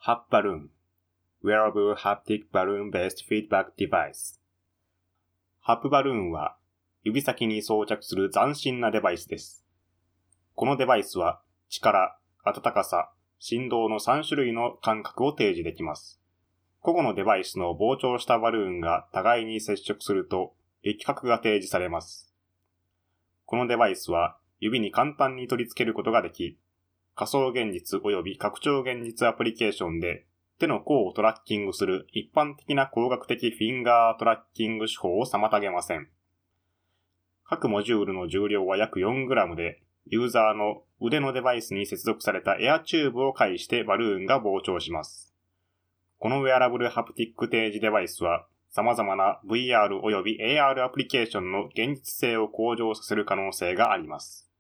Hap Balloon Wearable Haptic Balloon-Based Feedback Device。ハップバルーンは指先に装着する斬新なデバイスです。このデバイスは力、温かさ、振動の3種類の感覚を提示できます。個々のデバイスの膨張したバルーンが互いに接触すると力学が提示されます。このデバイスは指に簡単に取り付けることができ、仮想現実及び拡張現実アプリケーションで手の甲をトラッキングする一般的な工学的フィンガートラッキング手法を妨げません。各モジュールの重量は約 4g で、ユーザーの腕のデバイスに接続されたエアチューブを介してバルーンが膨張します。このウェアラブルハプティック提示デバイスは、様々な VR 及び AR アプリケーションの現実性を向上させる可能性があります。